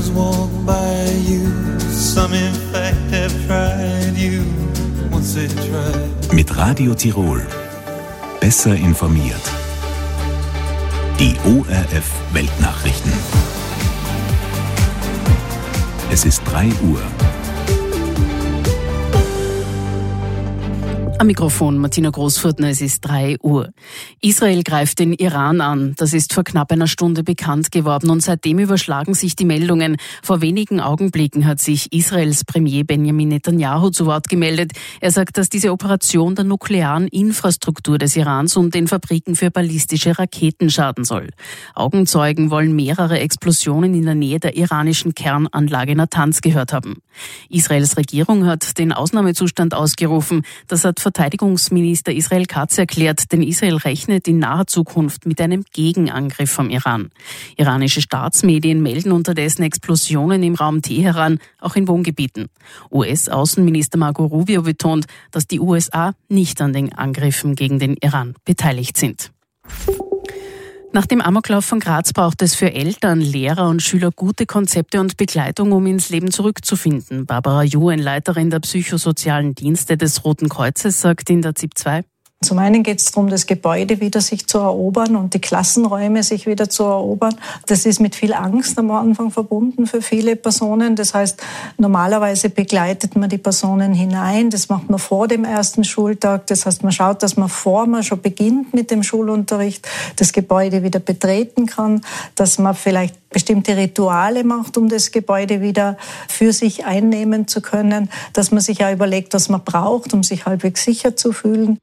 girls walk by you. Some in fact have tried you once they tried. Mit Radio Tirol. Besser informiert. Die ORF Weltnachrichten. Es ist 3 Uhr. Am Mikrofon Martina Großfurtner, es ist 3 Uhr. Israel greift den Iran an. Das ist vor knapp einer Stunde bekannt geworden und seitdem überschlagen sich die Meldungen. Vor wenigen Augenblicken hat sich Israels Premier Benjamin Netanyahu zu Wort gemeldet. Er sagt, dass diese Operation der nuklearen Infrastruktur des Irans und den Fabriken für ballistische Raketen schaden soll. Augenzeugen wollen mehrere Explosionen in der Nähe der iranischen Kernanlage Natanz gehört haben. Israels Regierung hat den Ausnahmezustand ausgerufen. Das hat Verteidigungsminister Israel Katz erklärt, denn Israel rechnet in naher Zukunft mit einem Gegenangriff vom Iran. Iranische Staatsmedien melden unterdessen Explosionen im Raum Teheran, auch in Wohngebieten. US-Außenminister Marco Rubio betont, dass die USA nicht an den Angriffen gegen den Iran beteiligt sind. Nach dem Amoklauf von Graz braucht es für Eltern, Lehrer und Schüler gute Konzepte und Begleitung, um ins Leben zurückzufinden. Barbara Juhen, Leiterin der psychosozialen Dienste des Roten Kreuzes, sagt in der ZIP 2. Zum einen geht es darum, das Gebäude wieder sich zu erobern und die Klassenräume sich wieder zu erobern. Das ist mit viel Angst am Anfang verbunden für viele Personen. Das heißt, normalerweise begleitet man die Personen hinein. Das macht man vor dem ersten Schultag. Das heißt, man schaut, dass man bevor man schon beginnt mit dem Schulunterricht, das Gebäude wieder betreten kann, dass man vielleicht bestimmte Rituale macht, um das Gebäude wieder für sich einnehmen zu können, dass man sich auch überlegt, was man braucht, um sich halbwegs sicher zu fühlen.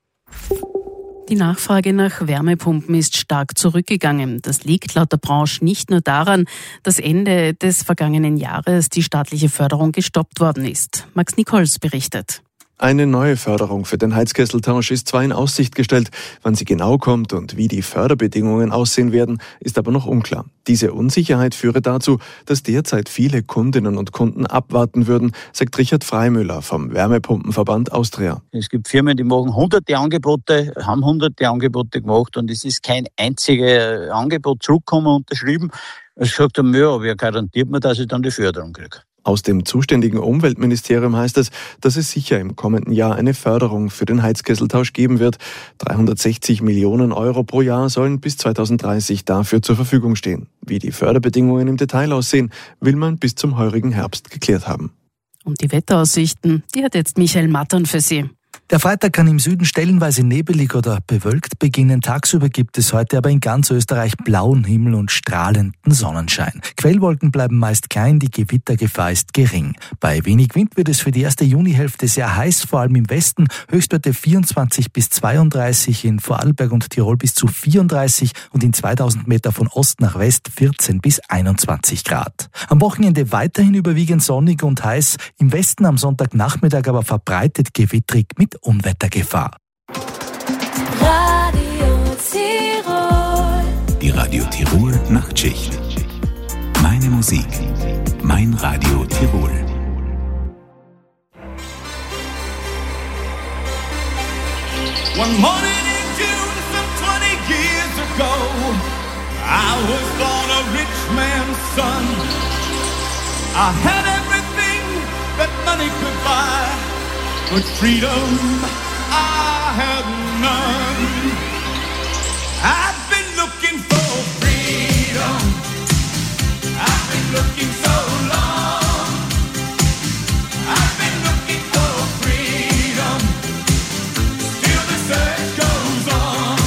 Die Nachfrage nach Wärmepumpen ist stark zurückgegangen. Das liegt laut der Branche nicht nur daran, dass Ende des vergangenen Jahres die staatliche Förderung gestoppt worden ist. Max Nichols berichtet. Eine neue Förderung für den Heizkesseltausch ist zwar in Aussicht gestellt, wann sie genau kommt und wie die Förderbedingungen aussehen werden, ist aber noch unklar. Diese Unsicherheit führe dazu, dass derzeit viele Kundinnen und Kunden abwarten würden, sagt Richard Freimüller vom Wärmepumpenverband Austria. Es gibt Firmen, die machen hunderte Angebote, haben hunderte Angebote gemacht und es ist kein einziges Angebot zurückgekommen, unterschrieben. Es sagt haben, ja, wer garantiert mir, dass ich dann die Förderung kriege? Aus dem zuständigen Umweltministerium heißt es, dass es sicher im kommenden Jahr eine Förderung für den Heizkesseltausch geben wird. 360 Millionen Euro pro Jahr sollen bis 2030 dafür zur Verfügung stehen. Wie die Förderbedingungen im Detail aussehen, will man bis zum heurigen Herbst geklärt haben. Und die Wetteraussichten, die hat jetzt Michael Mattern für Sie. Der Freitag kann im Süden stellenweise nebelig oder bewölkt beginnen. Tagsüber gibt es heute aber in ganz Österreich blauen Himmel und strahlenden Sonnenschein. Quellwolken bleiben meist klein, die Gewittergefahr ist gering. Bei wenig Wind wird es für die erste Junihälfte sehr heiß, vor allem im Westen. Höchstwerte 24 bis 32, in Vorarlberg und Tirol bis zu 34 und in 2000 Meter von Ost nach West 14 bis 21 Grad. Am Wochenende weiterhin überwiegend sonnig und heiß. Im Westen am Sonntagnachmittag aber verbreitet gewittrig mit Unwettergefahr. Radio Tirol. Die Radio Tirol Nachtschicht. Meine Musik, mein Radio Tirol. One morning in June, some 20 years ago, I was born a rich man's son. I had everything that money could buy, but freedom I had none. I've been looking for freedom. I've been looking so long. I've been looking for freedom. Still the search goes on.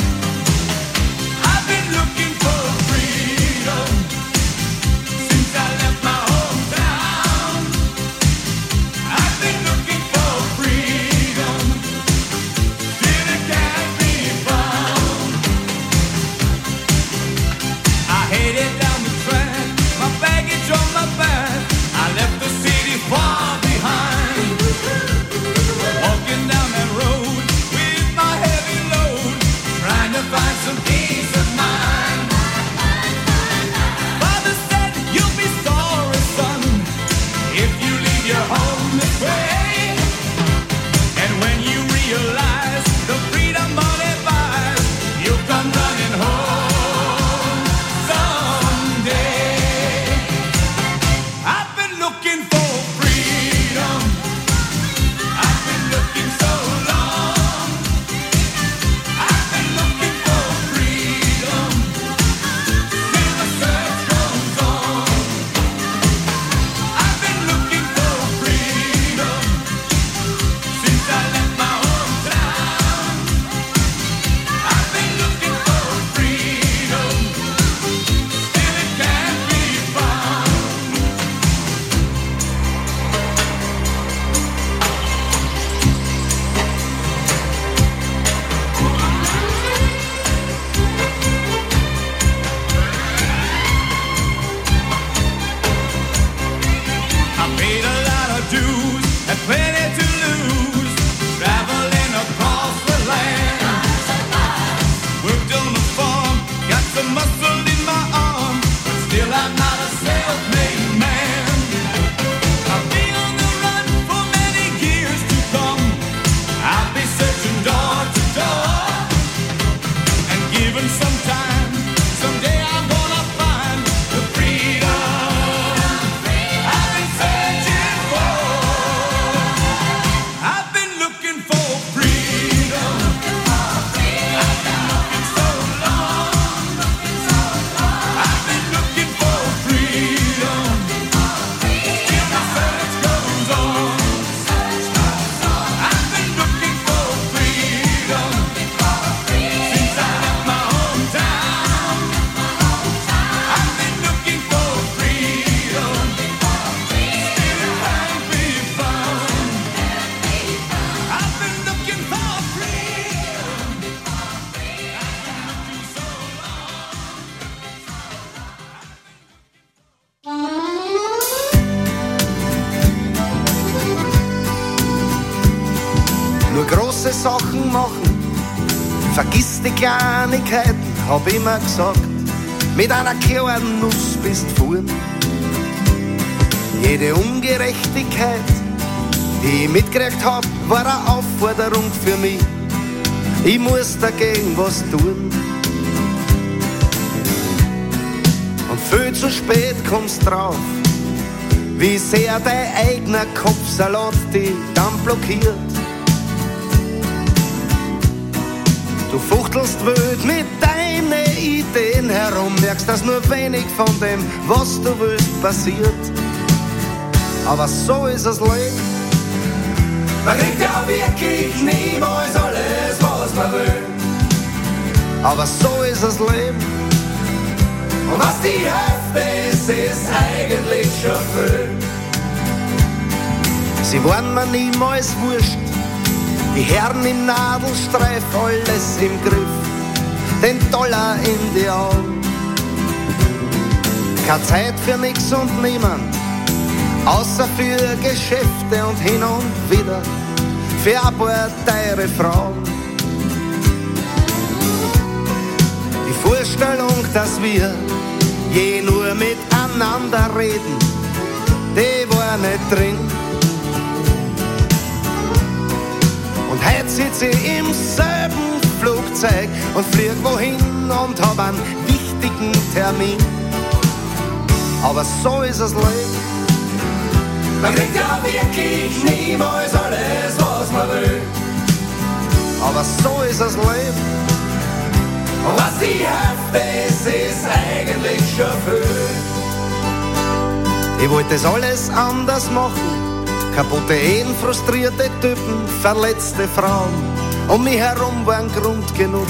I've been looking for freedom since I left my hometown. I've been looking for freedom. Still it can't be found. I headed down the track, my baggage on my back. I left the city far behind. Walking down that road with my heavy load, trying to find some peace of mind. Father said, you'll be sorry, son, if you leave your home this way. And when you realize the freedom money buys, you'll come running home someday. große Sachen machen. Vergiss die Kleinigkeiten, hab immer gesagt. Mit einer kleinen Nuss bist vorn. Jede Ungerechtigkeit, die ich mitgekriegt hab, war eine Aufforderung für mich. Ich muss dagegen was tun. Und viel zu spät kommst drauf, wie sehr dein eigener Kopfsalat dich dann blockiert. Du fuchtelst wild mit deinen Ideen herum, merkst, dass nur wenig von dem, was du willst, passiert. Aber so ist das Leben. Man kriegt ja wirklich niemals alles, was man will. Aber so ist das Leben. Und was die Hälfte ist eigentlich schon viel. Sie waren mir niemals wurscht. Die Herren im Nadelstreif, alles im Griff, den Dollar in die Augen. Keine Zeit für nix und niemand, außer für Geschäfte und hin und wieder für ein paar teure Frauen. Die Vorstellung, dass wir je nur miteinander reden, die war nicht drin. Und heute sitze ich im selben Flugzeug und flieg wohin und hab einen wichtigen Termin. Aber so ist das Leben. Man kriegt ja wirklich niemals alles, was man will. Aber so ist das Leben. Und was die Hälfte ist eigentlich schon viel. Ich wollte das alles anders machen. Kaputte Ehen, frustrierte Typen, verletzte Frauen. Um mich herum war ein Grund genug.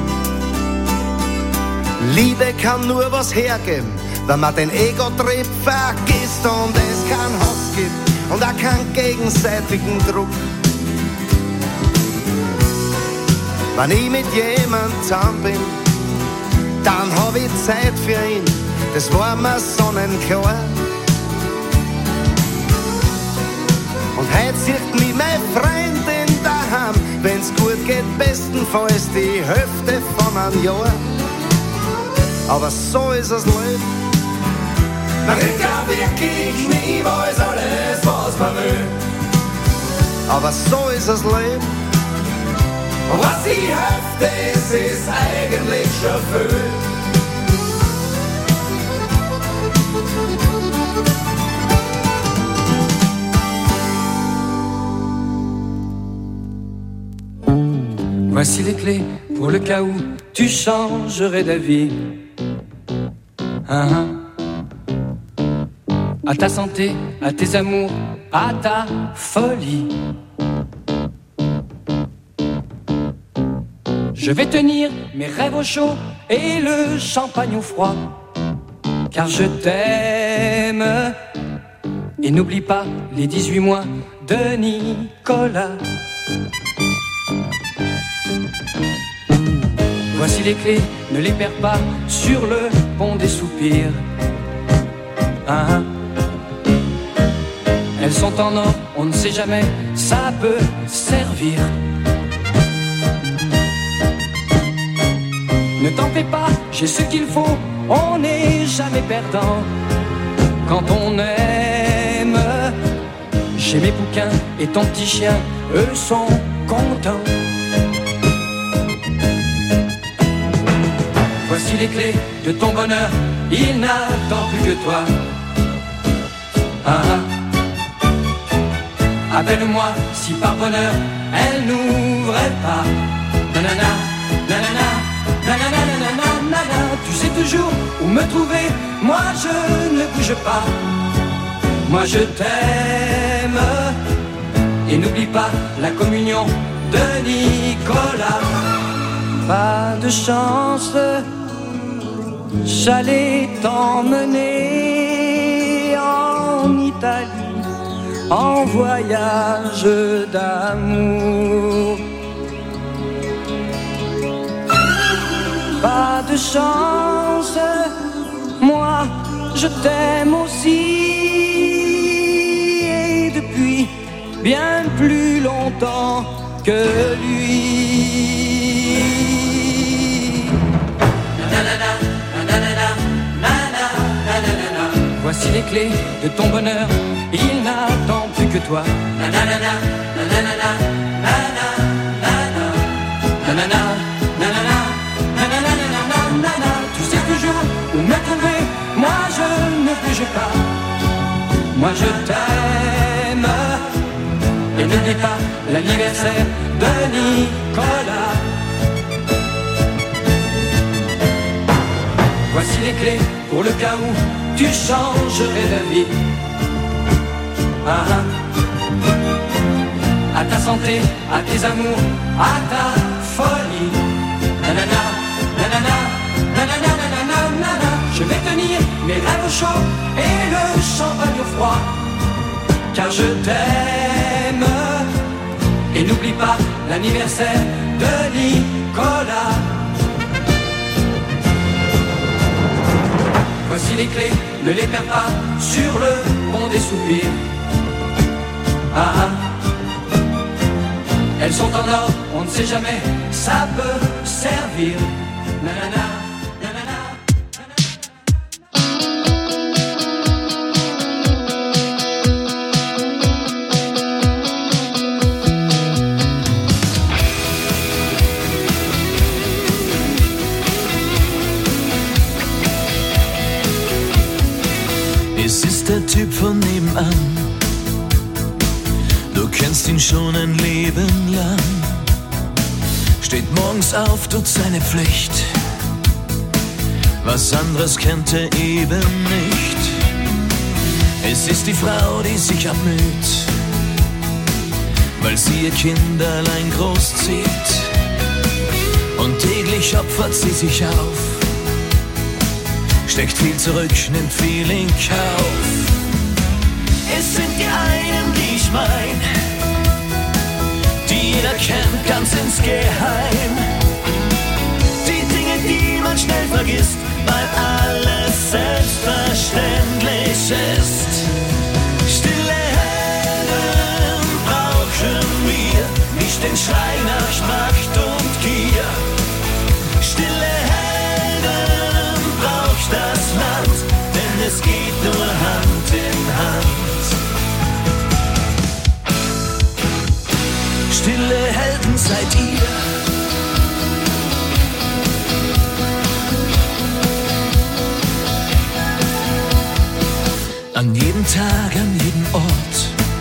Liebe kann nur was hergeben, wenn man den Ego-Trieb vergisst und es keinen Hass gibt und auch keinen gegenseitigen Druck. Wenn ich mit jemand zusammen bin, dann hab ich Zeit für ihn, das war mir sonnenklar. Und heute sieht mich meine Freundin daheim, wenn's gut geht, bestenfalls die Hälfte von einem Jahr. Aber so ist das Leben. Man kriegt ja wirklich niemals alles, was man will. Aber so ist das Leben. Und was die Hälfte ist eigentlich schon viel. Voici les clés pour le cas où tu changerais d'avis. À ta santé, à tes amours, à ta folie. Je vais tenir mes rêves au chaud et le champagne au froid, car je t'aime. Et n'oublie pas les 18 mois de Nicolas. Voici les clés, ne les perds pas sur le pont des soupirs. Elles sont en or, on ne sait jamais, ça peut servir. Ne t'en fais pas, j'ai ce qu'il faut, on n'est jamais perdant quand on aime. J'ai mes bouquins et ton petit chien, eux sont contents. Voici les clés de ton bonheur, il n'attend plus que toi. Appelle-moi si par bonheur elle n'ouvrait pas. Nanana, nanana, nanana, nanana, nanana. Tu sais toujours où me trouver, moi je ne bouge pas. Moi je t'aime. Et n'oublie pas la communion de Nicolas. Pas de chance, j'allais t'emmener en Italie, en voyage d'amour. Pas de chance, moi je t'aime aussi. Et depuis bien plus longtemps, que lui. Voici les clés de ton bonheur, il n'attend plus que toi. Tu sais toujours où me trouver, moi je ne bouge pas. Moi je t'aime. Et n'oublie pas l'anniversaire de Nicolas. Voici les clés pour le cas où tu changerais d'avis. À ta santé, à tes amours, à ta folie. Nanana, nanana, nanana, nanana, nanana. Je vais tenir mes rêves au chaud et le champagne au froid. Car je t'aime. Et n'oublie pas l'anniversaire de Nicolas. Voici les clés, ne les perds pas sur le pont des soupirs. Elles sont en or, on ne sait jamais, ça peut servir. Nanana. Es ist der Typ von nebenan. Du kennst ihn schon ein Leben lang. Steht morgens auf, tut seine Pflicht. Was anderes kennt er eben nicht. Es ist die Frau, die sich abmüht, weil sie ihr Kind allein großzieht. Und täglich opfert sie sich auf, steckt viel zurück, nimmt viel in Kauf. Es sind die einen, die ich mein, die jeder kennt, ganz insgeheim. Die Dinge, die man schnell vergisst, weil alles selbstverständlich ist. Stille Helden brauchen wir, nicht den Schrei nach Macht und Gier. Stille Helden braucht das Land, denn es geht nur Hand in Hand. Stille Helden seid ihr. An jedem Tag, an jedem Ort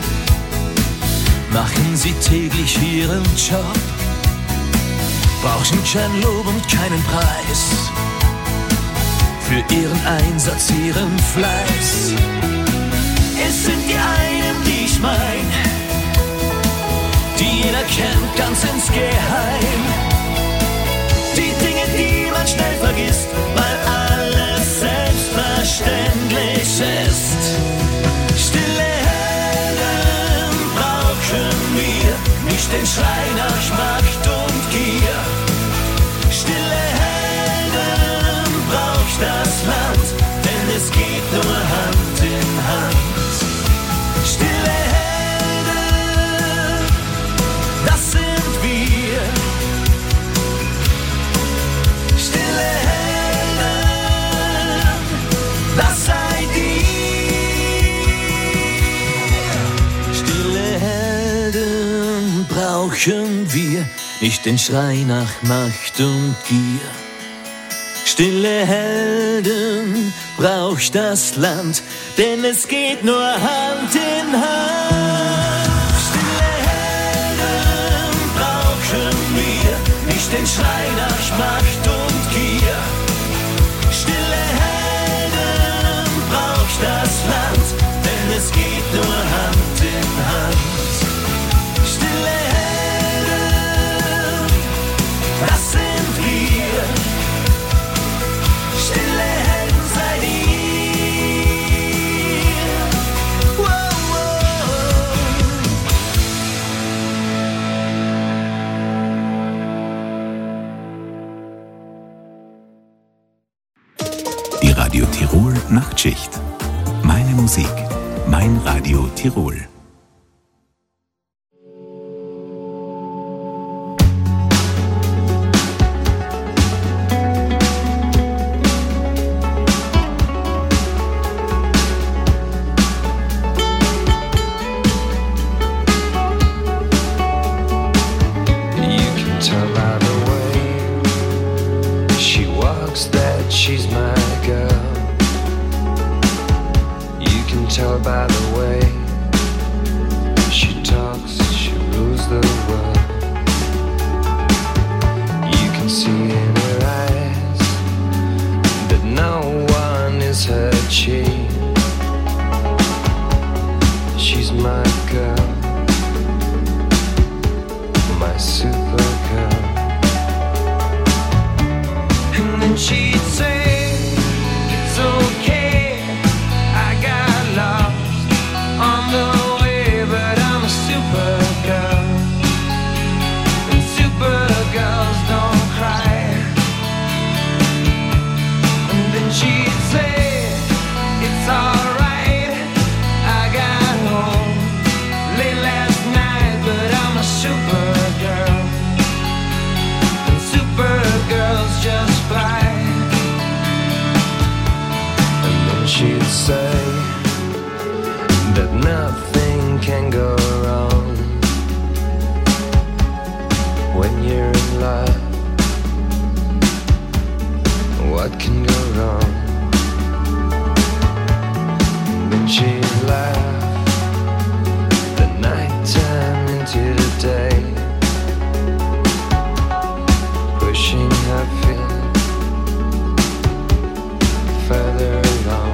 machen sie täglich ihren Job. Brauchen kein Lob und keinen Preis für ihren Einsatz, ihren Fleiß. Es sind die einen, die ich mein, die jeder kennt, ganz insgeheim. Die Dinge, die man schnell vergisst, weil alles selbstverständlich ist. Stille Helden brauchen wir, nicht den Schrei nach Macht und Gier. Stille Helden braucht das Land, denn es geht nur Hand in Hand. Stille Helden, das sind wir. Stille Helden, das seid ihr. Stille Helden brauchen wir, nicht den Schrei nach Macht und Gier. Stille Helden braucht das Land, denn es geht nur Hand in Hand. Stille Helden brauchen wir, nicht den Schrei nach Macht und Gier. Stille Helden braucht das Land, denn es geht nur Hand in Hand. Stille Helden, das sind wir. Stille Helden seid ihr. Wow, wow. Die Radio Tirol Nachtschicht. Meine Musik, mein Radio Tirol. tell her by the way she talks, she rules the world. You can see in her eyes that no one is her chief. She's my girl, my super girl. And then she'd say, it's okay, I got lost on the way, but I'm a super girl, and super girls don't cry. And then she'd say, it's alright, I got home late last night, but I'm a super girl, and super girls just fly. And then she'd say that nothing can go wrong when you're in love. What can go wrong? And then she'd laugh the night time into the day, pushing her feet further along.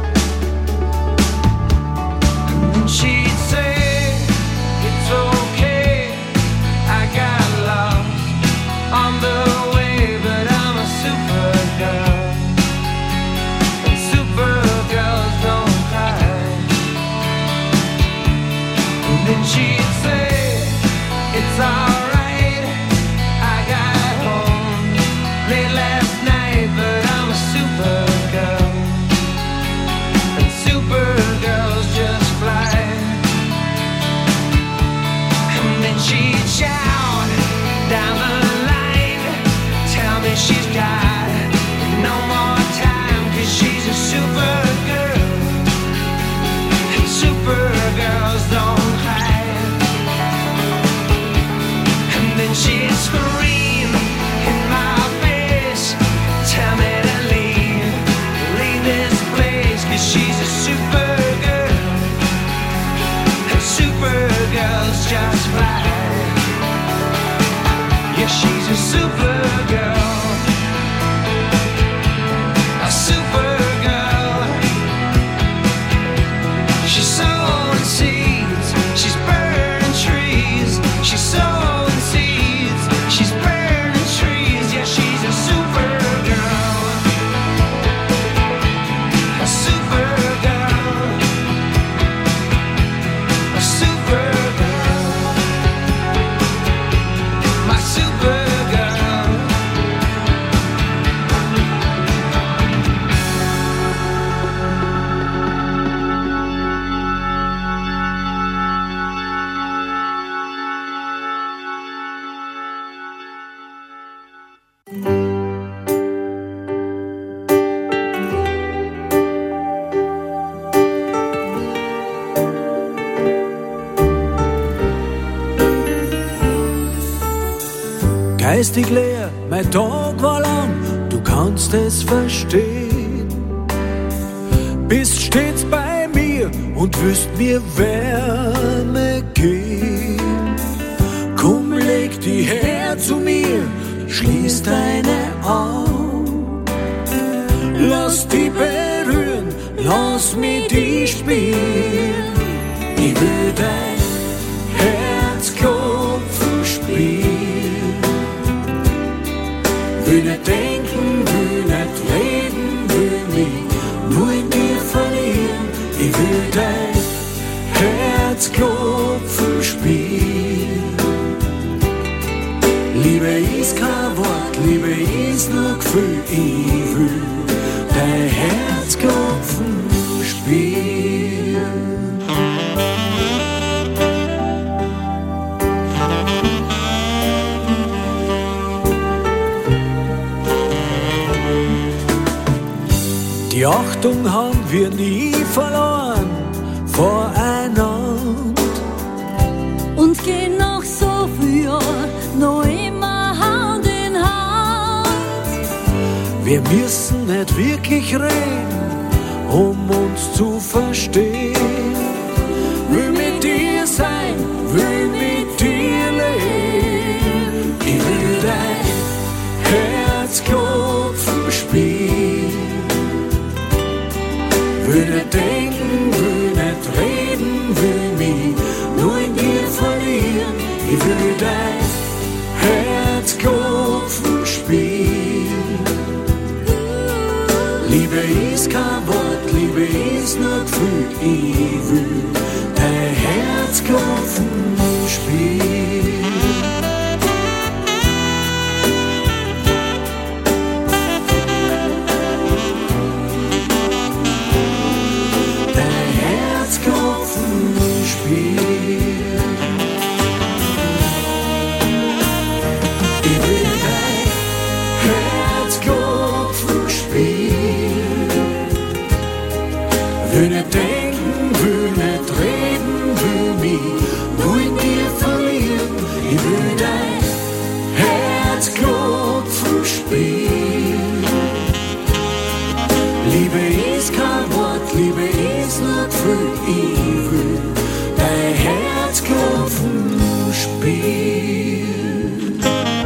And then she'd say, it's okay, I got lost on the way, but I'm a super girl, and super girls don't cry. And then she'd say, it's alright, I got home late last night, but I'm a super girl, and super girls just fly. And then she'd shout down the line, tell me she's got no more time, 'cause she's a super girl, and super girls don't cry. And then she'd scream in my face, tell me to leave this place, 'cause she's a super girl, and super girls just fly. Yeah, she's a super girl, a super girl. She's sowing seeds, she's burning trees. She's sowing seeds, she's burning trees. Yeah, she's a super girl, a super girl, a super girl, my super girl. Geistig leer, mein Tag war lang, du kannst es verstehen. Bist stets bei mir und willst mir Wärme geben. Komm, leg die her zu mir, schließ deine Augen. Lass die berühren, lass mich die spielen. Ich will dein Herzklopfen spielen. Will nicht denken, will nicht reden, will mich nur in dir verlieren. Ich will dein Herzklopfen spielen. Liebe ist kein Wort, Liebe ist nur Gefühl. Ich will dein Herzklopfen spielen. Die Achtung haben wir nie verloren voreinander. Und gehen noch so viel Jahre noch immer Hand in Hand. Wir müssen nicht wirklich reden, um uns zu verstehen. Will mit dir sein, will mit dir leben. Ich will dein Herzklopfen spielen. Will nicht denken, will nicht reden, will mich nur in dir verlieren. Ich will dein Herzklopfen spielen. Liebe ist kein Wort, Liebe ist nur Gefühl. Ich will dein Herzklopfen spielen. Dein Herzklopfen spielen. Ich will dein Herzklopfen spielen. Will nicht denken, will nicht reden, will mich nur in dir verlieren. Ich will dein Herzklopfen spielen. Liebe ist kein Wort, Liebe ist nur Gefühl. Ich will dein Herzklopfen spielen.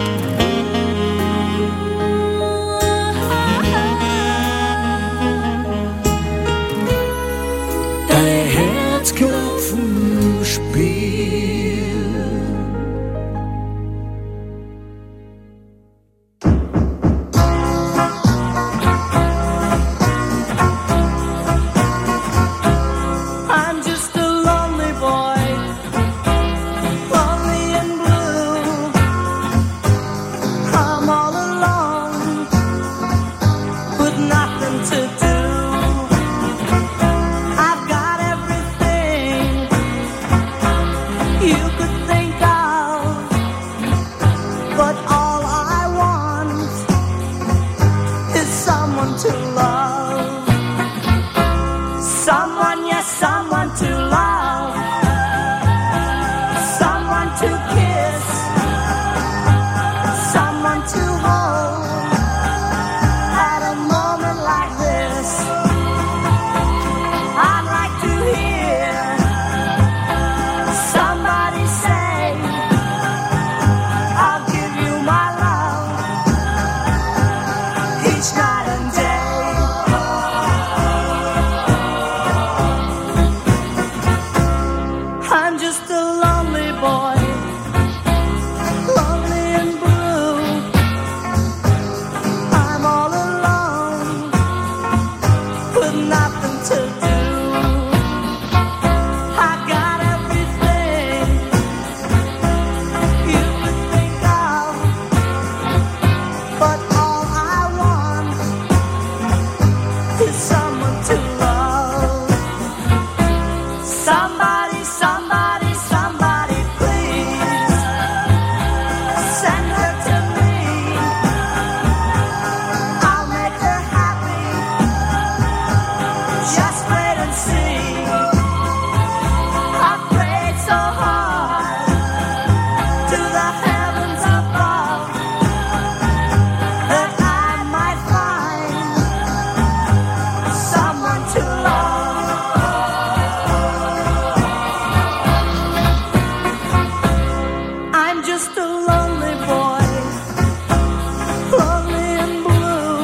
Dein Herzklopfen spielen. I'm just a lonely boy, lonely and blue. I'm all alone, with nothing to do. I've got everything you could think of, but all I want is someone to love. Someone, yes, someone to love. Someone to kiss. Someone to hold. At a moment like this, I'd like to hear somebody say, I'll give you my love each night and day. I'm just a lonely boy, lonely and blue. I'm all alone, with nothing to do. I got everything you could think of, but all I want is someone to love. Somebody, somebody, somebody, please send her to me. I'll make her happy. Just wait and see. I've prayed so hard to the heavens above that I might find someone to love. I'm just a lonely boy, lonely and blue.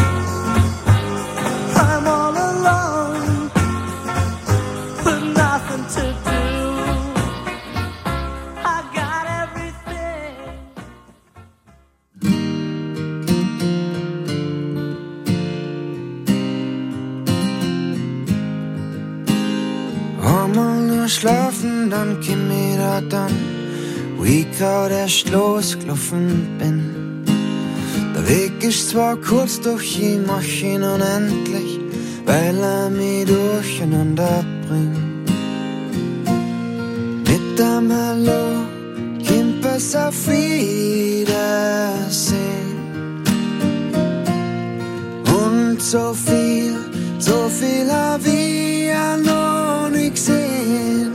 I'm all alone, with nothing to do. I got everything. Einmal nur schlafen, dann komm ich da dann, wo ich grad erst losgelaufen bin. Der Weg ist zwar kurz, doch ich mach ihn unendlich, weil mich durcheinander bringt. Mit dem Hallo kommt es auf Wiedersehen. Und so viel hab ich ja noch nicht gesehen.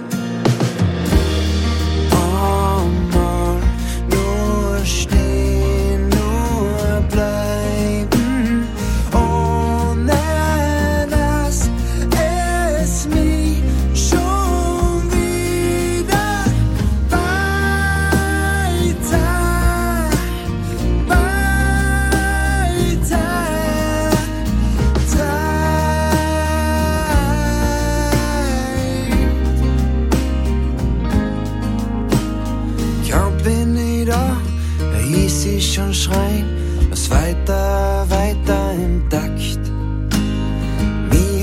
Einmal nur stehen, nur bleiben, ohne dass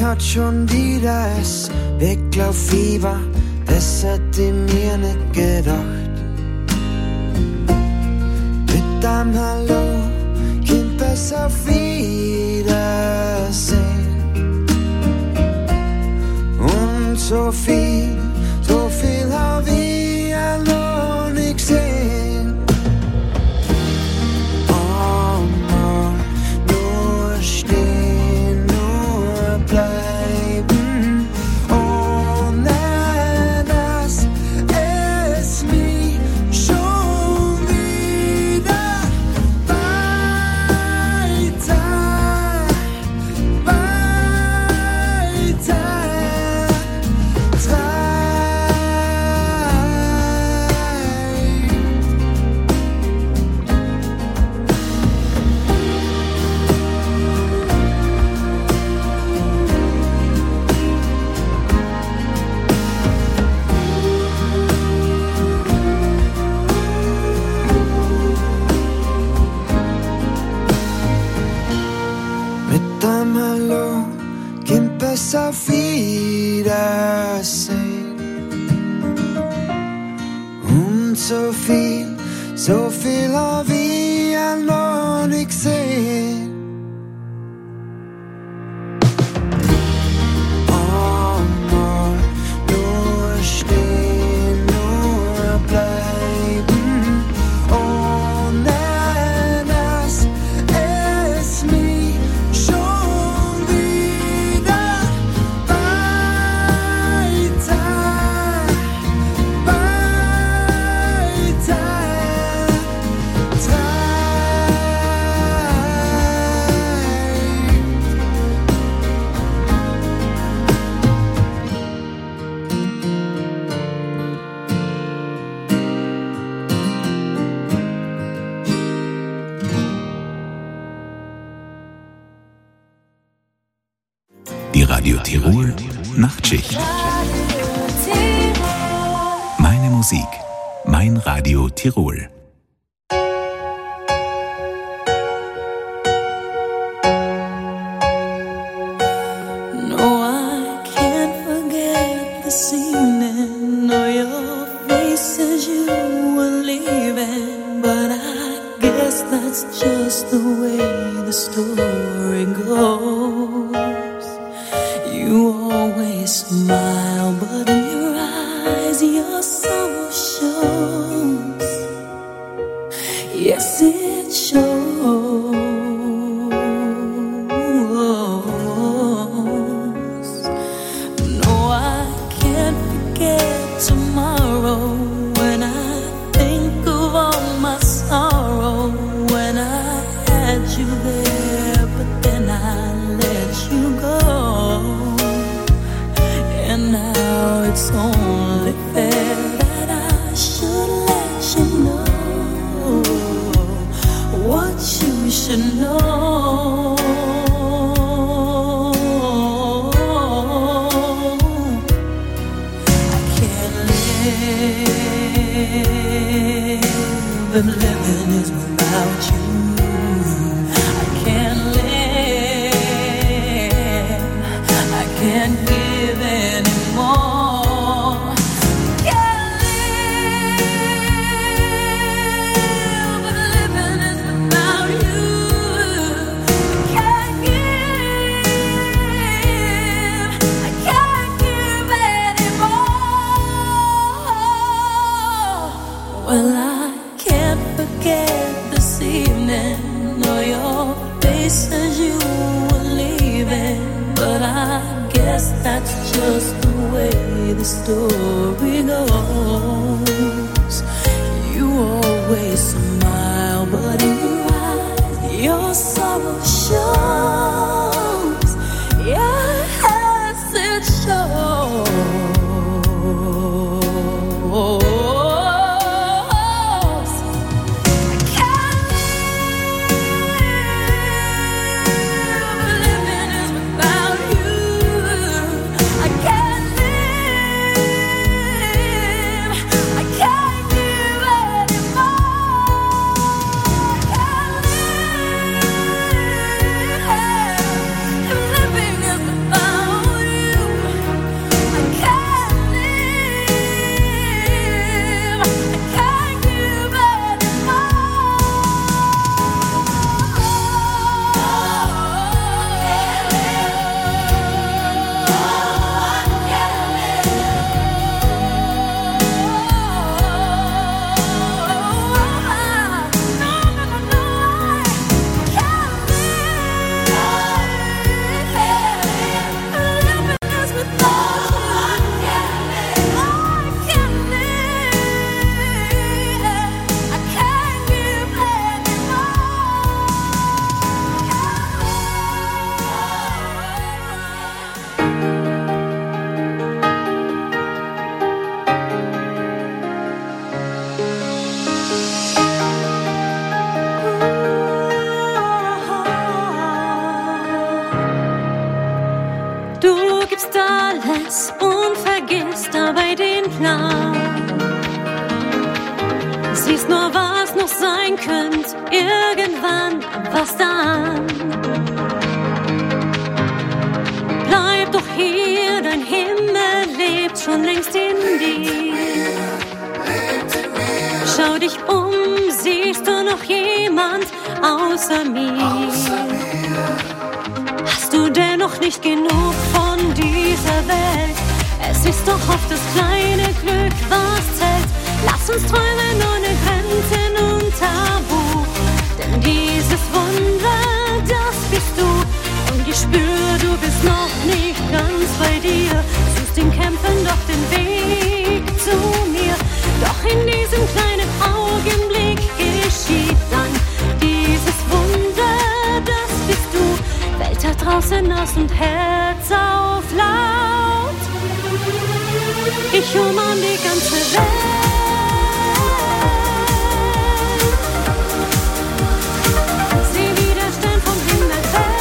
hat schon wieder das Weglauffieber, das hätte ich mir nicht gedacht. Mit deinem Hallo kommt es auf Wiedersehen. Und so viel hab ich ja noch nicht gesehen. Einmal nur stehen, nur bleiben, ohne dass es mich schon wieder weiter auf Wiedersehen. Und so viel hab ich ja noch nicht gesehen. Einmal nur stehen, nur bleiben, ohne dass es mich schon wieder Die Radio Tirol Nachtschicht. Meine Musik, mein Radio Tirol. No, I can't forget this evening, or your face as you were leaving. But I guess that's just the way the story goes. You always smile, but in your eyes your sorrow shows. Yes, it shows. No, I can't forget tomorrow when I think of all my sorrow. When I had you there, but then I let you go. And now it's only fair that I should let you know what you should know. I can't live if living is without you. I can't live, I can't give anymore. Can't live, but living is without you. I can't give anymore. Well, I can't forget this evening, or your face as you were leaving. But I guess that's just the way the story goes. You always smile, but in your eyes your sorrow shows. Yes, it shows. Du gibst alles und vergisst dabei den Plan. Siehst nur, was noch sein könnte, irgendwann, was dann? Bleib doch hier, dein Himmel lebt schon längst in dir. Schau dich um, siehst du noch jemand außer mir? Hast du dennoch nicht genug von dieser Welt? Es ist doch oft das kleine Glück, was zählt. Lass uns träumen ohne Grenzen und Tabu. Denn dieses Wunder, das bist du. Und ich spür, du bist noch nicht ganz bei dir. Suchst in Kämpfen doch den Weg zu mir. Doch in diesem kleinen Augenblick geschieht dann dieses Wunder, das bist du. Welt da draußen aus und Herz auf laut. Ich umarm die ganze Welt. Seh, wie der Stern vom Himmel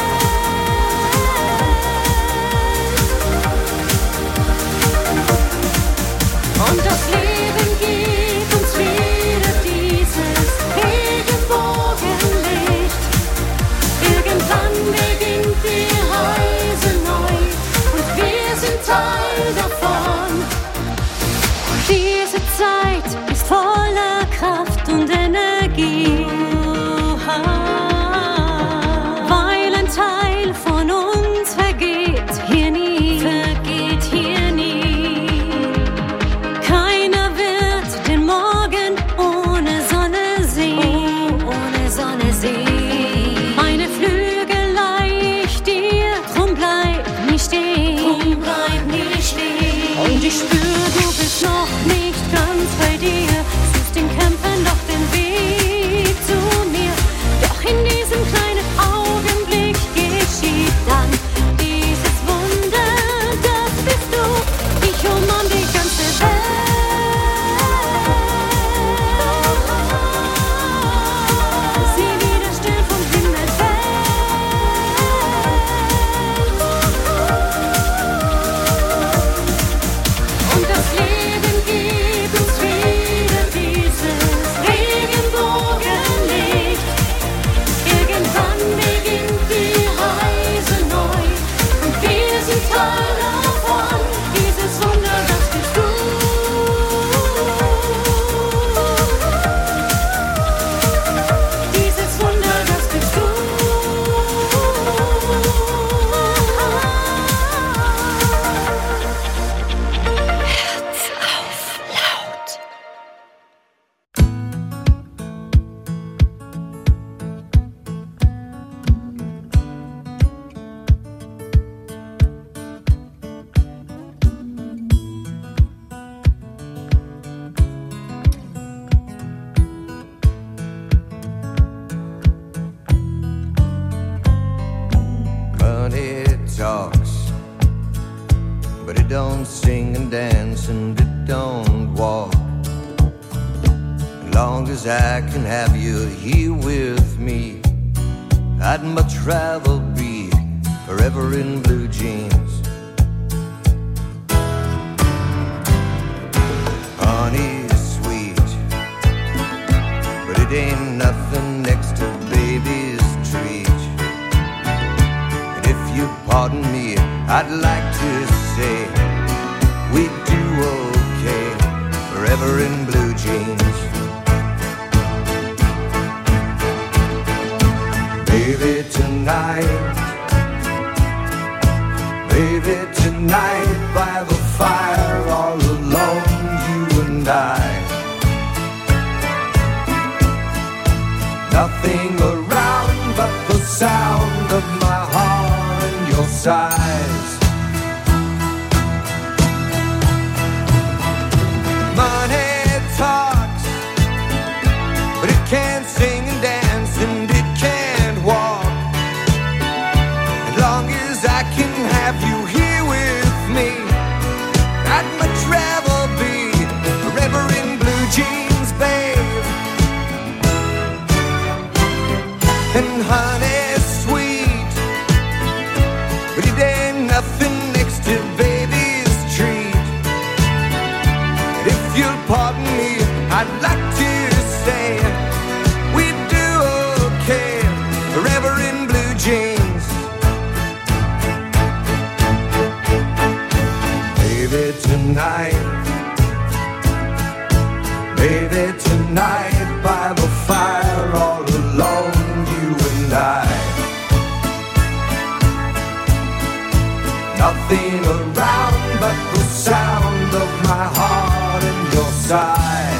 fällt. Und das Leben gibt uns wieder dieses Regenbogenlicht. Irgendwann beginnt die Reise neu und wir sind Teil davon. Diese Zeit ist voller Kraft und Energie, weil ein Teil von uns vergeht hier nie. Keiner wird den Morgen ohne Sonne sehen. Meine Flügel leih ich dir, drum bleib nie stehen. Und ich spür, du bist noch nicht ganz bei dir. Suchst in Kämpfen doch den Weg zu mir. Doch in diesem kleinen Augenblick geschieht dann dieses Wunder, das bist du. Ich umarm die ganze Welt. Sieh, wie der Stern vom Himmel fällt. Und das Leben gibt uns wieder dieses Regenbogenlicht. Irgendwann beginnt die Reise neu und wir sind Teil davon. Dieses Wunder, das bist du. Dieses Wunder, das bist du. Herz auf laut. Money talks, but it don't sing and dance and it don't walk. As long as I can have you here with me, I'd much rather be forever in blue jeans. Honey's sweet, but it ain't nothing next to baby's treat. And if you pardon me, I'd like to say we do okay, forever in blue jeans. Baby, tonight by the fire, all alone, you and I. Nothing around but the sound of my heart and your sighs. Money talks, but it can't sing and dance and it can't walk. As long as I can have you here with me, I'd much rather be forever in blue jeans, babe. And honey's sweet, but it ain't nothing tonight. Baby, tonight by the fire, all alone, you and I. Nothing around but the sound of my heart and your side.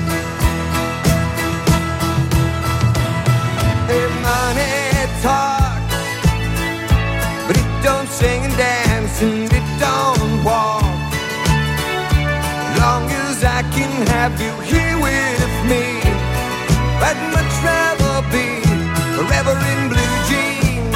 Hey, money talk, but it don't sing and dance and it don't walk. Long as I can have you here with me, I'd much rather be forever in blue jeans.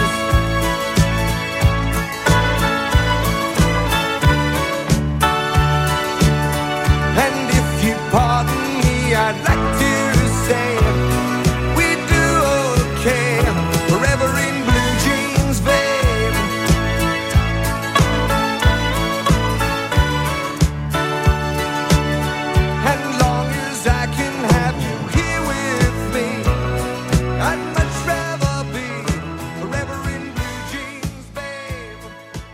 And if you pardon me, I'd like to say we do okay, forever in blue jeans, babe. And long as I can have you here with me, I'd much rather be forever in blue jeans, babe.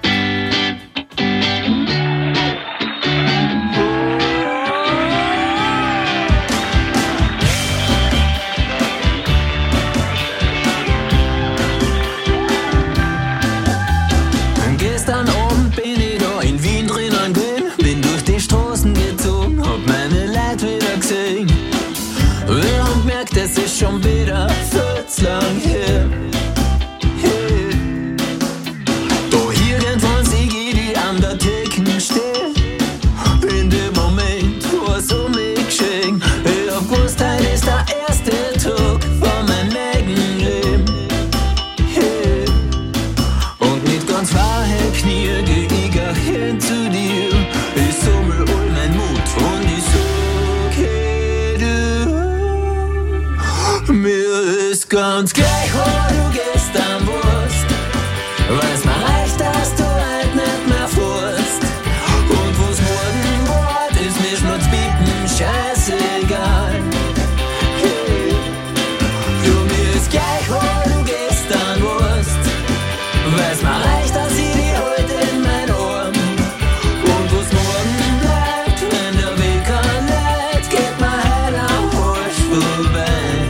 Gestern Abend bin ich da in Wien drinnen gewesen, bin durch die Straßen gezogen, hab meine Leute wieder gesehen. Wir haben gemerkt, es ist schon wieder viel zu lang her. Hey. Da irgendwann sehe ich die an der Theke stehen. In dem Moment war's um mich geschehen. Ich hab gewusst, heute ist der erste Tag von meinem eigenen Leben. Hey. Und mit ganz flachen Knie geh ich auch hin zu dir. Ich sammel all mein Mut und ich sag, hey du, mir ist ganz gleich, wo du gestern warst. Weil's mir reicht, dass du halt nicht mehr fährst. Und wo's morgen wird, ist mir schnurzbieten scheißegal. Hey. Du, mir ist gleich, wo du gestern warst. Weil's mir reicht, dass ich die heute in mein Arm. Und wo's morgen bleibt, wenn der Weg anleitet, geht mir halt am Arsch vorbei.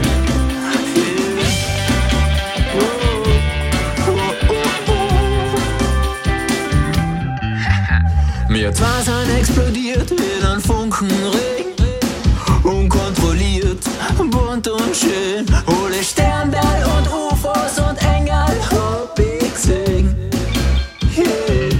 Mir zwei sind explodiert wie ein Funkenregen. Unkontrolliert, bunt und schön. Alle Sternberg und UFOs und Engel hab ich gesehen. Yeah.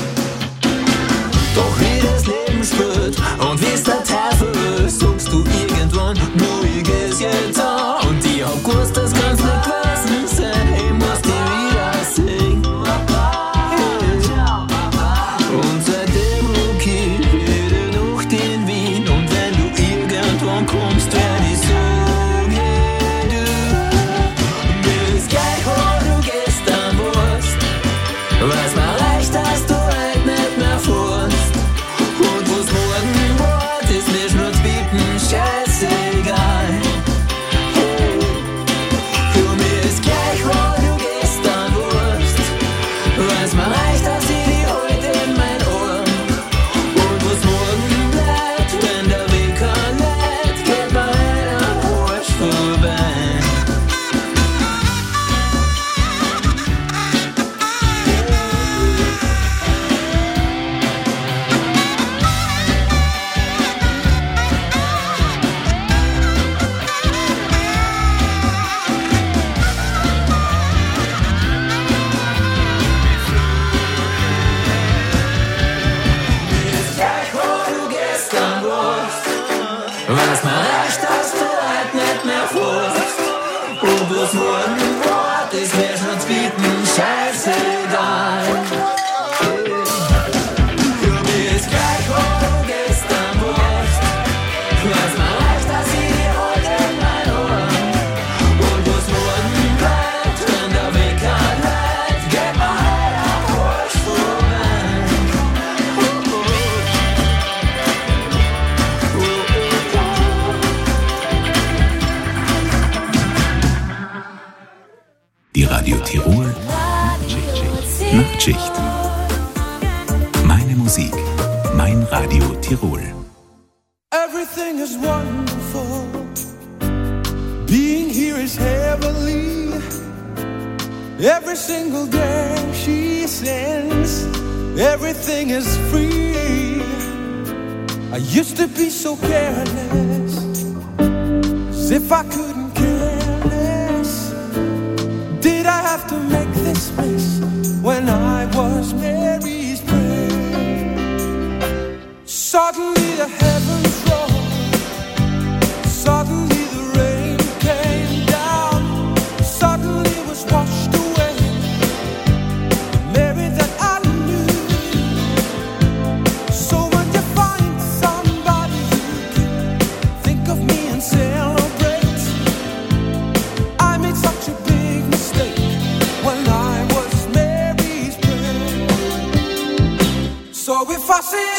Doch wie das Leben spürt und wie's der Teufel will, sagst du irgendwann, nur ich geh's jetzt an. Und ich hab gewusst, das kann's nicht gewesen sein. Ich muss dich wiedersehen. Yeah. Und seitdem ruck ich jede Nacht in Wien. Und wenn du irgendwann kommst, werd ich sagen, hey du, mir ist gleich, wo du gestern warst. Weil's mir reicht, dass du halt nicht mehr fährst. Und wo's morgen wird, ist mir schnurzbieten scheißegal. Hey. Für mir ist gleich, wo du gestern warst. Weil's mir reicht, dass ich die heute in mein Arm. Und wo's morgen bleibt, wenn der Weg anleitet, geht mir halt am Arsch vorbei. Gleich, wo du gestern warst. Weil's mir reicht, dass du halt nicht mehr fährst. Und wo's morgen wird, ist mir schnurzbieten scheißegal. Für mich ist gleich, wo du gestern warst. Weil's mir reicht, dass ich die heute in mein Arm. Und wo's morgen bleibt, wenn der Weg anleitet, geht mir halt am Arsch vorbei. Die Radio Tirol Nachtschicht. Meine Musik, Mein Radio Tirol. Everything is wonderful. Being here is heavenly. Every single day she sings. Everything is free. I used to be so careless, as if I couldn't care less. Did I have to make this mess when I was Mary's prayer? Suddenly the heavens rolled. Suddenly the rain came down. Suddenly was washed away the Mary that I knew. So when you find somebody you can think of me and celebrate. I made such a big mistake when I was Mary's prayer. So if I say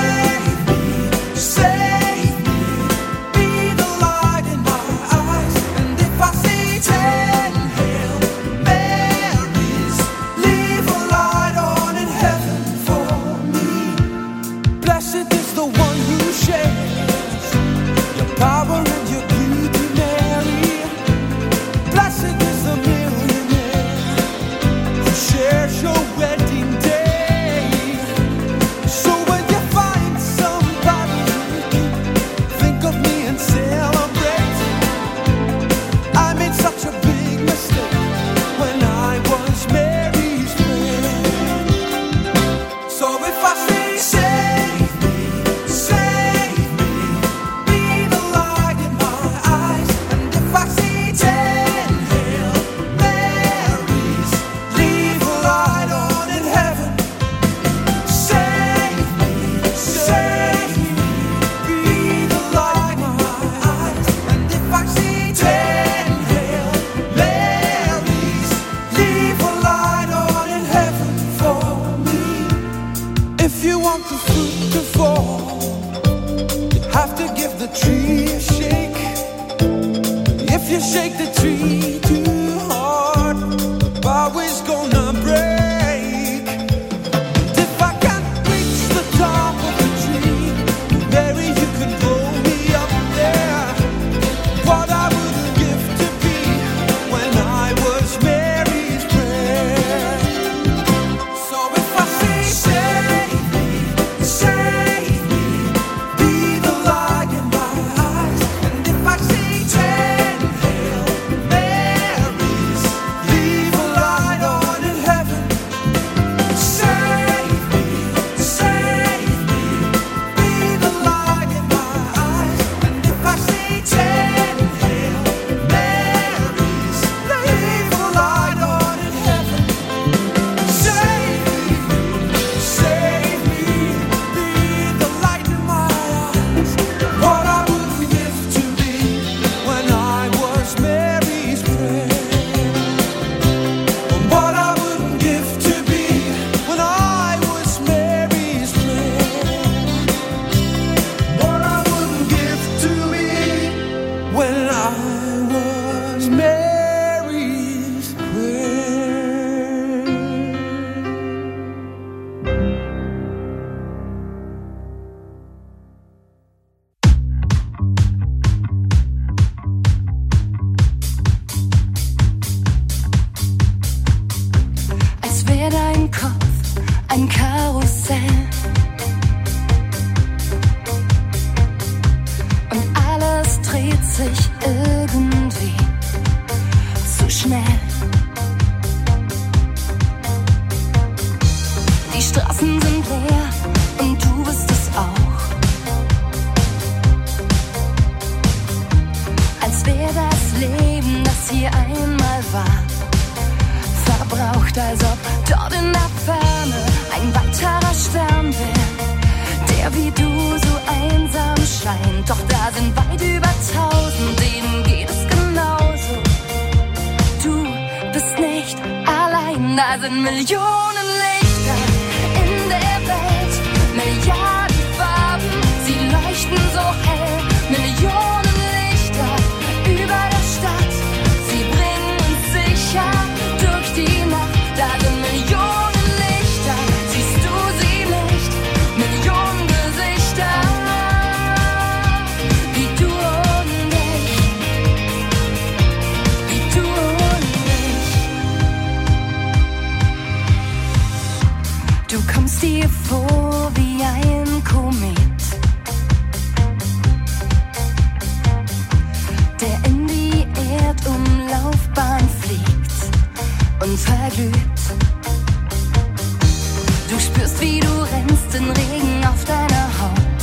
save me, be the light in my eyes. And if I say 10 Hail Marys, leave a light on in heaven for me. Blessed is the one who shares your power and your beauty, Mary. Blessed is the millionaire who shares your wedding day. So when you find somebody you can think of me and celebrate. I made such a big mistake when I was Mary's prayer. So if I say save me, be the light in my eyes. And if I say 10 Hail Marys, leave a light on in heaven. Save me, be the light in my eyes. And if I say 10 Hail Marys, leave a light on in heaven for me. If you want the fruit to fall, you have to give the tree a shake. If you shake the tree too hard, the bough is gonna break. And if I can't reach the top of the tree, Mary, you can blow me up there. What I wouldn't give to be when I was Mary's prayer. So if I say save me, be the light in my eyes. And if I say 10 Hail Marys, leave a light on in heaven. Save me, be the light in my eyes. And if I say 10 Hail Marys, leave a light on in heaven. Save me, be the light in my eyes. What I wouldn't give to be when I was Mary's prayer. What I wouldn't give to be when I was Mary's prayer. What I wouldn't give to be when I was Mary's prayer. Als wäre dein Kopf ein Karussell und alles dreht sich irgendwie zu schnell. Die Straßen sind leer und du bist es auch. Als wäre das Leben, das hier einmal war, verbraucht, als ob dort in der Ferne ein weiterer Stern wäre, der wie du so einsam scheint. Doch da sind weit über 1000, denen geht es genauso. Du bist nicht allein, da sind Millionen Lichter in der Welt, Milliarden Farben, sie leuchten so hell, Millionen Lichter über der Stadt, sie bringen uns sicher durch die Nacht. Da sind Millionen Lichter, siehst du sie nicht? Millionen kommst dir vor wie ein Komet, der in die Erdumlaufbahn fliegt und verglüht. Du spürst, wie du rennst, den Regen auf deiner Haut.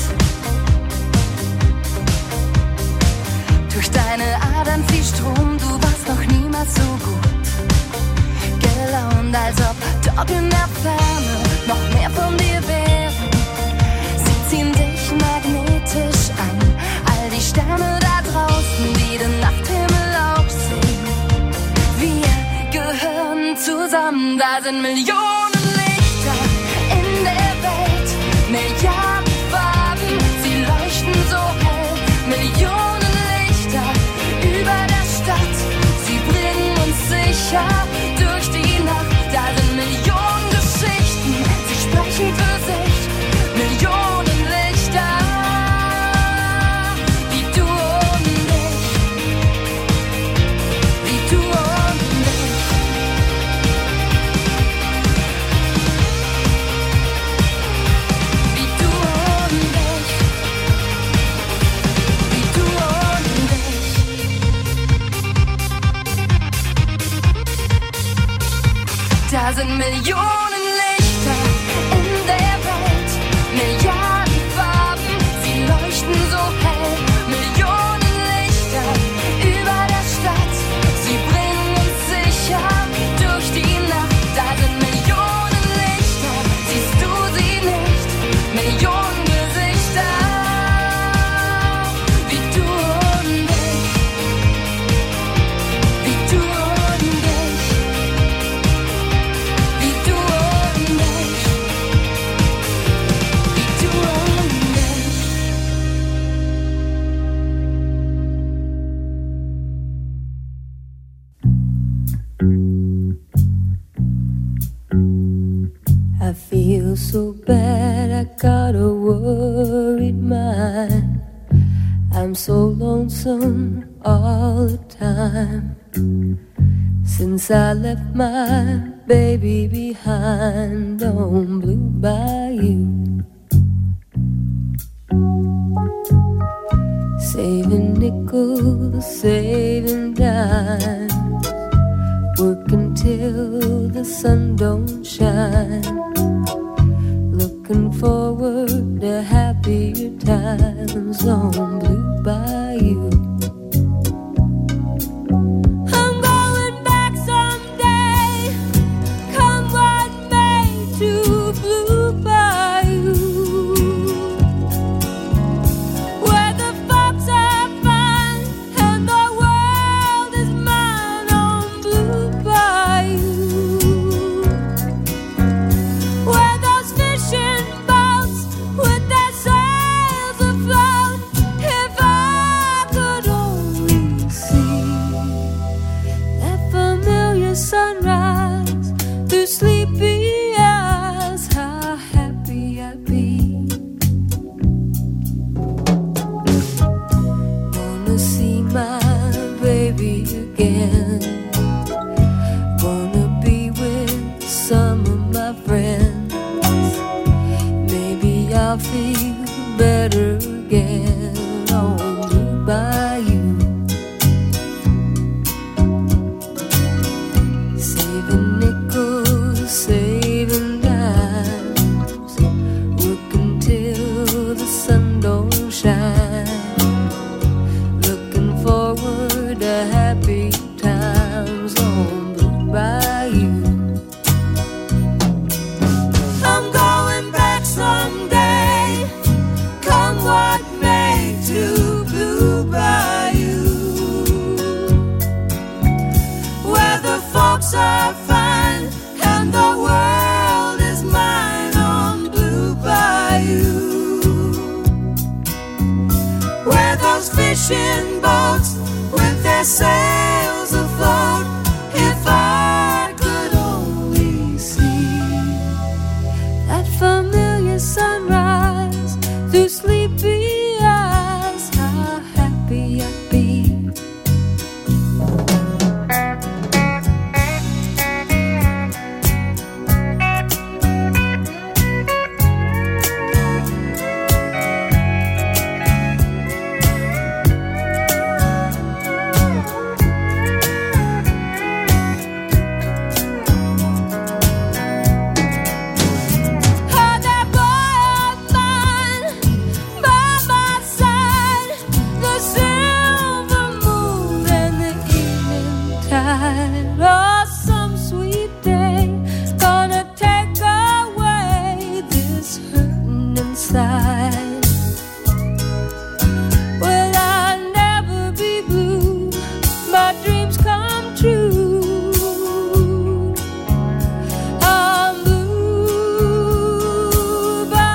Durch deine Adern fließt Strom, du warst noch niemals so gut gelaunt, als ob dort in der Ferne noch mehr von dir wären. Sie ziehen dich magnetisch an, all die Sterne da draußen, die den Nachthimmel auch sehen. Wir gehören zusammen, da sind Millionen Lichter in der Welt, Milliarden Farben, sie leuchten so hell, Millionen Lichter über der Stadt, sie bringen uns sicher durch die Nacht. Da sind Millionen Geschichten, sie sprechen für sich, Millionen Lichter, wie du und ich, wie du und ich. Wie du und ich, wie du und ich. Da sind Millionen Lichter in der Welt, Milliarden Farben, sie leuchten so hell, Millionen Lichter über der Stadt, sie bringen uns sicher durch die Nacht. Da sind Millionen Lichter, siehst du sie nicht, Millionen Gesichter, wie du und ich, wie du und ich, wie du und ich, wie du und ich. I feel so bad, I got a worried mind. I'm so lonesome all the time. Since I left my baby behind on Blue Bayou. Saving nickels, saving dimes, working till the sun don't shine, looking forward to happier times on Blue Bayou. I'm going back someday, come what may, to Blue Bayou, where the folks are fine and the world is mine on Blue Bayou, where those fishing boats with their sails afloat. If I could only see that familiar sunrise through sleepy eyes, how happy I'd be. Wanna see my baby again, wanna be with some of my friends. Maybe I'll feel better again on Blue Bayou. Saving nickels, saving dimes, working till the sun don't shine, looking forward to happy times on Blue Bayou. I'm going back someday, come what may, to Blue Bayou, where the folks are fine and the world is mine on Blue Bayou, where those fishing boats with their sails afloat. If I could only see that familiar sunrise through sleepy eyes, how happy I'd be. side. Will I never be blue? My dreams come true. I'm moved by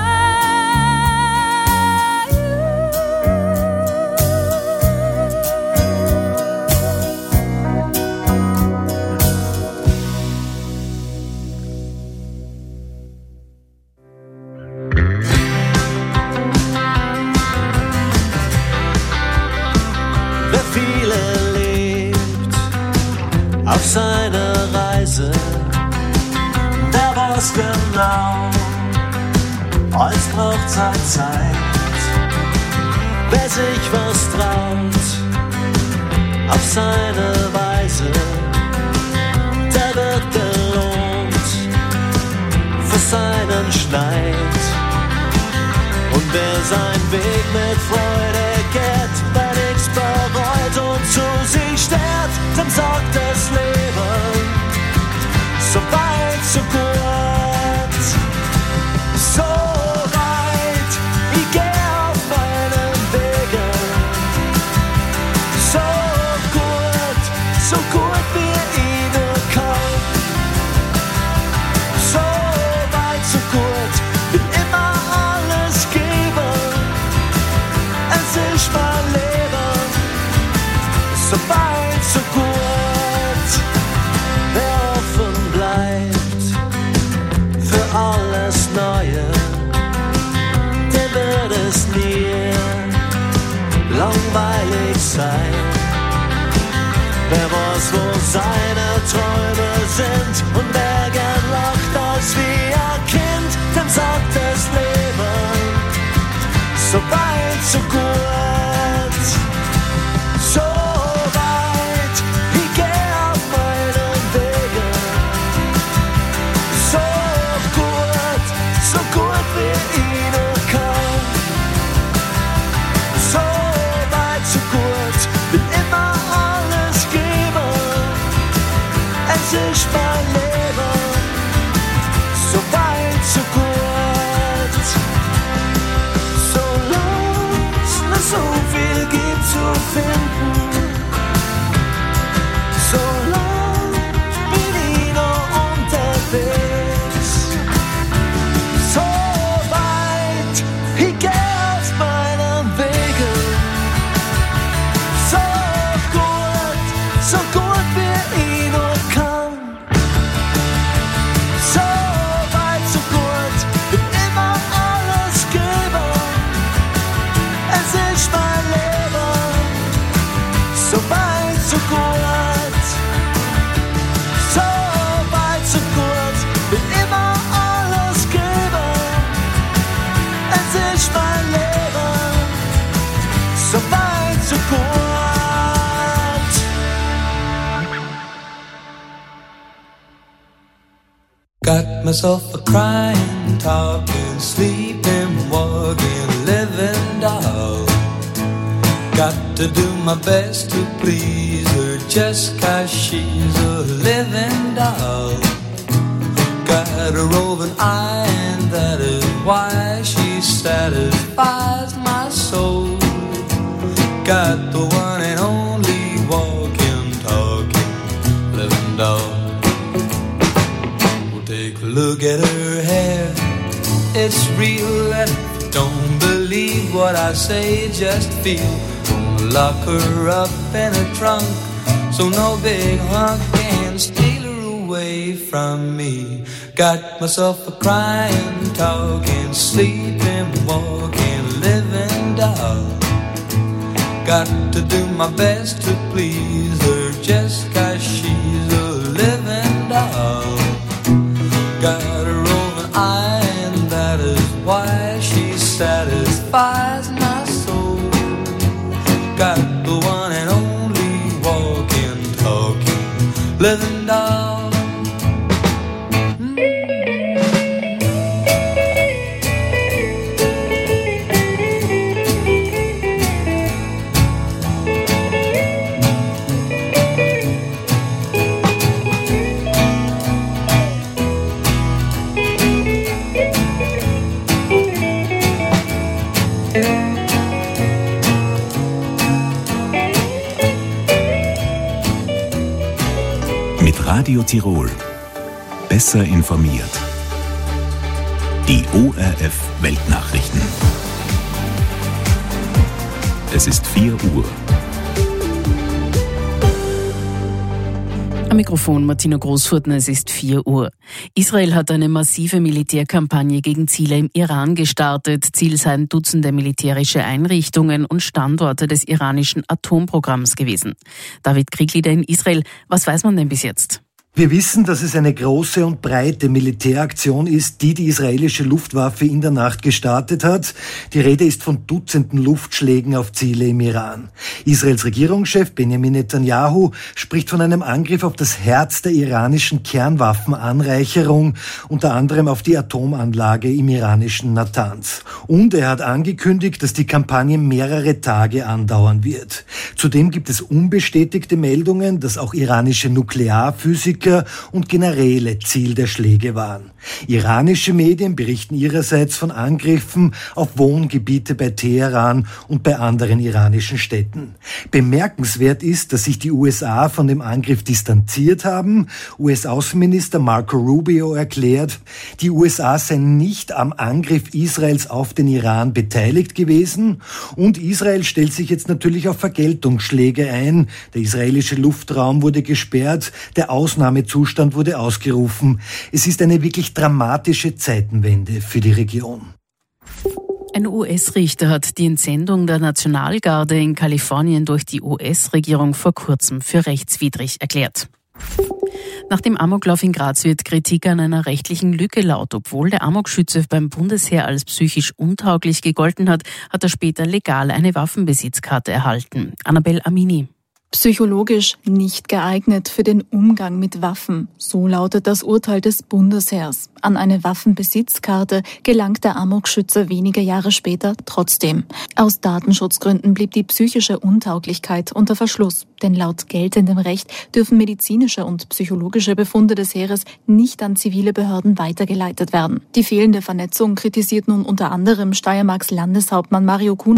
Wer viele lebt auf seiner Reise, der weiß genau, als braucht Zeit Zeit. Wer sich was traut auf seine Weise, der wird belohnt für seinen Schneid. Und wer seinen Weg mit Freude geht, wer nichts bereut und zu sich steht, dem sagt das Leben so weit, so gut, so weit, ich geh auf meinen Wegen, so gut wie ich nur kann, so weit, so gut, will immer alles geben, es ist mein Leben, so weit, so gut, wer offen bleibt für alles Neue, der wird es nie langweilig sein. Wer weiß, wo seine Träume sind und wer gern lacht als wie ein Kind, dem sagt das Leben so weit, so gut, so weit, ich geh auf meinen Wegen, so gut wie ich nur kann, so weit, so gut, will immer alles geben, es ist mein Leben, so weit, so gut, solange es so viel gibt zu finden, solange bin ich noch unterwegs, so weit, ich geh auf meinen Wegen, so gut wie ich nur kann, so weit, so gut, will immer alles geben, es ist mein Leben, so weit, so gut, so weit, so gut, will immer alles geben, es ist mein Leben, so weit, so gut. Got myself a crying, talking, sleeping, walking, living doll. Got to do my best to please her just 'cause she's a living doll. Got a roving eye and that is why she satisfies my soul. Got the one and only walking, talking, living doll. Take a look at her hair, it's real, and if you don't believe what I say, just feel. Gonna lock her up in a trunk, so no big hunk can steal her away from me. Got myself a crying, talking, sleeping, walking, living doll. Got to do my best to please her just 'cause she's a living doll. Got a roving eye and that is why she satisfies my soul. Got the one and only walking, talking, living doll. Mit Radio Tirol. Besser informiert. Die ORF Weltnachrichten. Es ist 4 Uhr. Am Mikrofon Martina Großfurtner, es ist 4 Uhr. Israel hat eine massive Militärkampagne gegen Ziele im Iran gestartet. Ziel seien Dutzende militärische Einrichtungen und Standorte des iranischen Atomprogramms gewesen. David Krieglieder in Israel, was weiß man denn bis jetzt? Wir wissen, dass es eine große und breite Militäraktion ist, die israelische Luftwaffe in der Nacht gestartet hat. Die Rede ist von Dutzenden Luftschlägen auf Ziele im Iran. Israels Regierungschef Benjamin Netanyahu spricht von einem Angriff auf das Herz der iranischen Kernwaffenanreicherung, unter anderem auf die Atomanlage im iranischen Natanz. Und er hat angekündigt, dass die Kampagne mehrere Tage andauern wird. Zudem gibt es unbestätigte Meldungen, dass auch iranische Nuklearphysiker und Generäle Ziel der Schläge waren. Iranische Medien berichten ihrerseits von Angriffen auf Wohngebiete bei Teheran und bei anderen iranischen Städten. Bemerkenswert ist, dass sich die USA von dem Angriff distanziert haben. US-Außenminister Marco Rubio erklärt, die USA seien nicht am Angriff Israels auf den Iran beteiligt gewesen. Und Israel stellt sich jetzt natürlich auf Vergeltungsschläge ein. Der israelische Luftraum wurde gesperrt, der Ausnahmezustand wurde ausgerufen. Es ist eine wirklich dramatische Zeitenwende für die Region. Ein US-Richter hat die Entsendung der Nationalgarde in Kalifornien durch die US-Regierung vor kurzem für rechtswidrig erklärt. Nach dem Amoklauf in Graz wird Kritik an einer rechtlichen Lücke laut. Obwohl der Amokschütze beim Bundesheer als psychisch untauglich gegolten hat, hat er später legal eine Waffenbesitzkarte erhalten. Annabel Amini. Psychologisch nicht geeignet für den Umgang mit Waffen. So lautet das Urteil des Bundesheers. An eine Waffenbesitzkarte gelangt der Amokschütze wenige Jahre später trotzdem. Aus Datenschutzgründen blieb die psychische Untauglichkeit unter Verschluss. Denn laut geltendem Recht dürfen medizinische und psychologische Befunde des Heeres nicht an zivile Behörden weitergeleitet werden. Die fehlende Vernetzung kritisiert nun unter anderem Steiermarks Landeshauptmann Mario Kuhn.